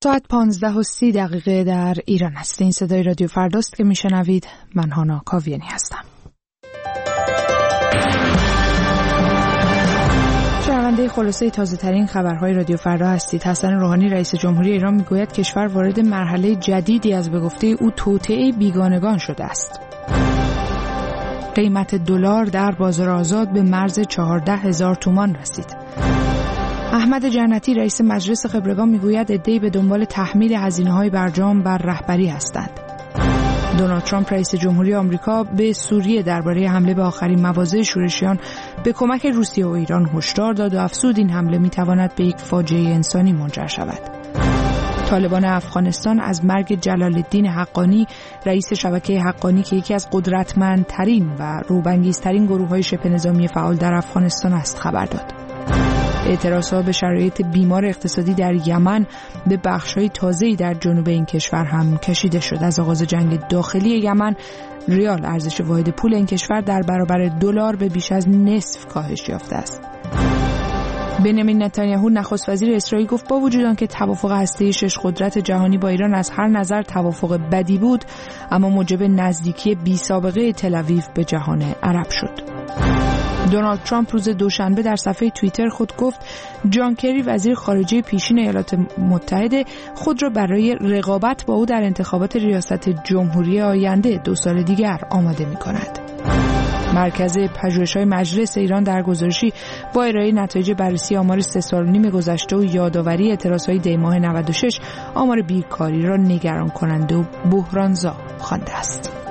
ساعت 15:30 در ایران است. این صدای رادیو فرداست که میشنوید. من هانا کاویانی هستم. شنونده خلاصه تازه ترین خبرهای رادیو فردا هستید. حسن روحانی رئیس جمهوری ایران میگوید کشور وارد مرحله جدیدی از به گفته او توطئه بیگانگان شده است. قیمت دلار در بازار آزاد به مرز 14,000 تومان رسید. احمد جنتی رئیس مجلس خبرگان میگوید عده‌ای به دنبال تحمیل هزینه‌های برجام بر رهبری هستند. دونالد ترامپ رئیس جمهوری آمریکا به سوریه درباره حمله به آخرین مواضع شورشیان به کمک روسیه و ایران هشدار داد و افزود این حمله میتواند به یک فاجعه انسانی منجر شود. طالبان افغانستان از مرگ جلال الدین حقانی رئیس شبکه حقانی که یکی از قدرتمندترین و روبنگیزترین گروه‌های شبه نظامی فعال در افغانستان است خبر داد. اعتراضها به شرایط بیمار اقتصادی در یمن به بخش‌های تازه‌ای در جنوب این کشور هم کشیده شد. از آغاز جنگ داخلی یمن ریال ارزش واحد پول این کشور در برابر دلار به بیش از نصف کاهش یافته است. بنیامین نتانیاهو نخست وزیر اسرائیل گفت با وجود آنکه توافق هسته‌ای 6 قدرت جهانی با ایران از هر نظر توافق بدی بود، اما موجب نزدیکی بی‌سابقه تل‌آویو به جهان عرب شد. دونالد ترامپ روز دوشنبه در صفحه توییتر خود گفت جان کری وزیر خارجه پیشین ایالات متحده خود را برای رقابت با او در انتخابات ریاست جمهوری آینده 2 سال دیگر آماده می‌کند. مرکز پژوهش‌های مجلس ایران در گزارشی با ارائه نتایج بررسی آمار 3 سال و نیم گذشته و یادآوری اعتراضهای دی‌ماه 96 آمار بیکاری را نگران کننده و بحرانزا خوانده است.